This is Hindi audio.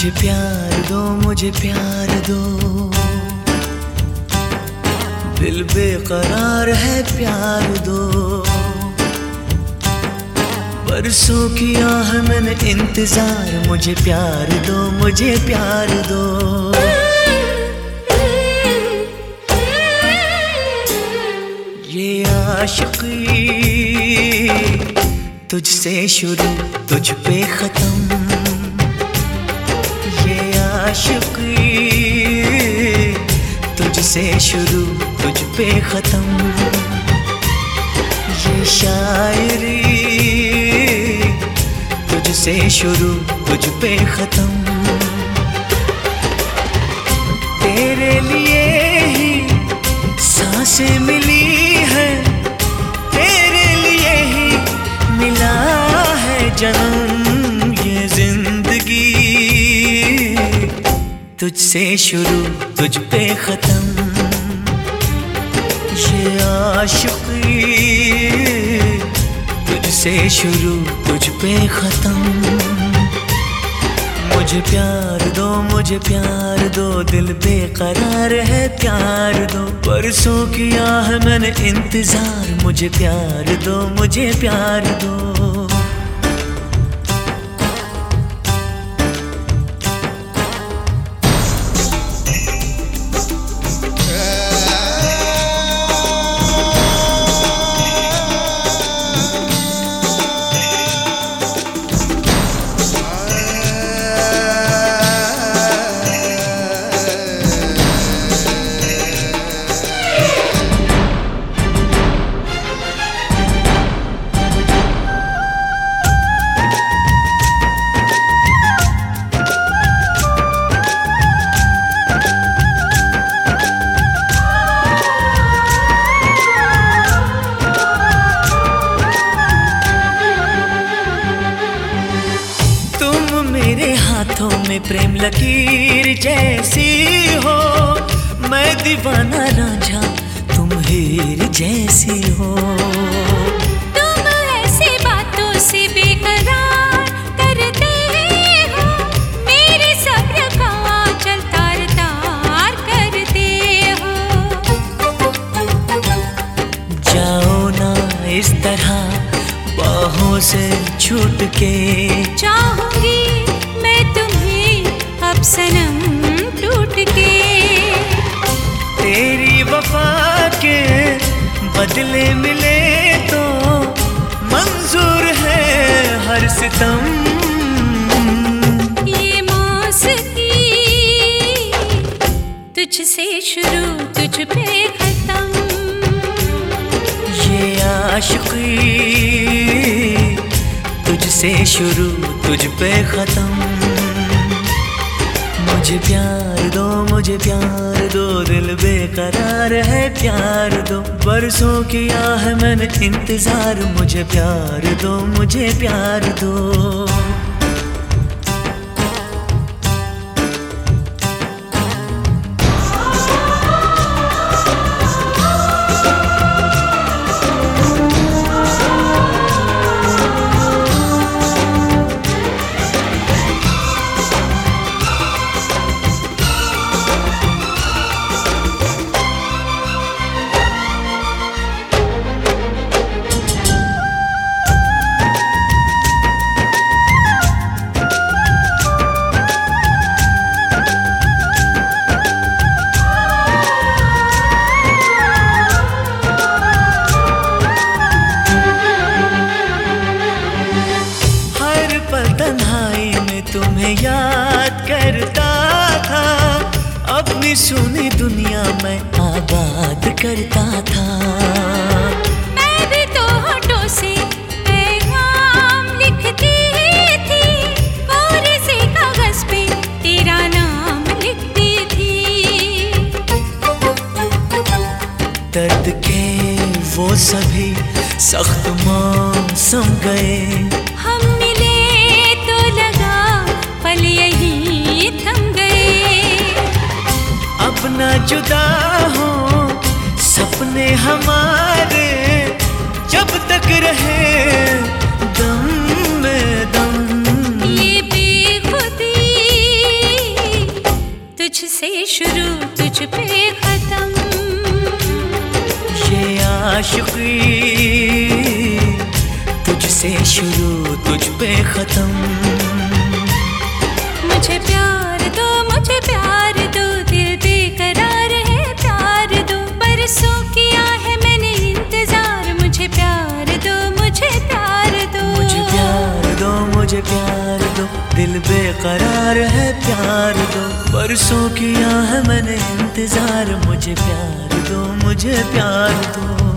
मुझे प्यार दो, मुझे प्यार दो, दिल बेकरार है, प्यार दो। बरसों किया है मैंने इंतजार, मुझे प्यार दो, मुझे प्यार दो। ये आशिकी तुझसे शुरू, तुझ पे खत्म। ये आशिकी तुझसे शुरू, तुझ पे खत्म। ये शायरी तुझसे शुरू, तुझ पे खत्म। तेरे लिए ही सांसें मिली है, तेरे लिए ही मिला है जन्म। ये जिंदगी तुझसे शुरू, तुझ पे खत्म। ये आशिकी तुझसे शुरू, तुझ पे खत्म। मुझे प्यार दो, मुझे प्यार दो, दिल बेकरार है, प्यार दो। बरसों किया है मैंने इंतजार, मुझे प्यार दो, मुझे प्यार दो। मेरे हाथों में प्रेम लकीर जैसी हो, मैं दीवाना रांझा, तुम हीर जैसी हो। तुम ऐसी बातों से बेकरार करते हो, मेरे सब्र का चल तार तार करते हो। जाओ ना इस तरह बाहों से छूट के, चाहूंगी मैं तुम्हें अब सनम टूट के। तेरी वफा के बदले मिले तो मंजूर है हर सितम। ये मौसमी तुझसे शुरू, तुझ पे खत्म। ये आशिकी तुझसे शुरू, तुझ पे खत्म। मुझे प्यार दो, मुझे प्यार दो, दिल बेकरार है, प्यार दो। बरसों किया है मैंने इंतजार, मुझे प्यार दो, मुझे प्यार दो। तन्हाई में तुम्हें याद करता था, अपनी सुनी दुनिया में आबाद करता था। मैं भी तो होठों से पैगाम लिखती थी, कोरे से कागज पे तेरा नाम लिखती थी। दर्द के वो सभी सख्त मौसम गए, हम मिले तो लगा पल यही थम गए। अब न जुदा हो सपने हमारे, जब तक रहे दम में दम। ये बेखुदी से शुरू तुझ पे खत्म। ये आशिकी तुझसे शुरू तुझ पे खत्म। मुझे प्यार दो, मुझे प्यार दो, दिल बेकरार है प्यार दो। बरसों किया है मैंने इंतजार, मुझे प्यार दो, मुझे प्यार दो। मुझे प्यार दो, मुझे प्यार दो, दिल बेकरार है प्यार दो। बरसों किया है मैंने इंतजार, मुझे प्यार दो, मुझे प्यार दो।